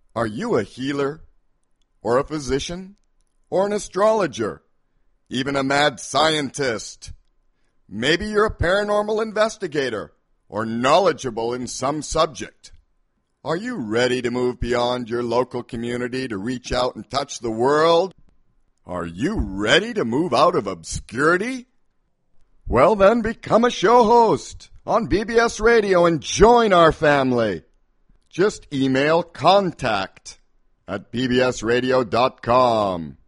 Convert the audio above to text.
Are you a healer, or a physician, or an astrologer, even a mad scientist? Maybe you're a paranormal investigator or knowledgeable in some subject. Are you ready to move beyond your local community to reach out and touch the world? Are you ready to move out of obscurity? Well, then become a show host on BBS Radio and join our family. Just email contact@bbsradio.com.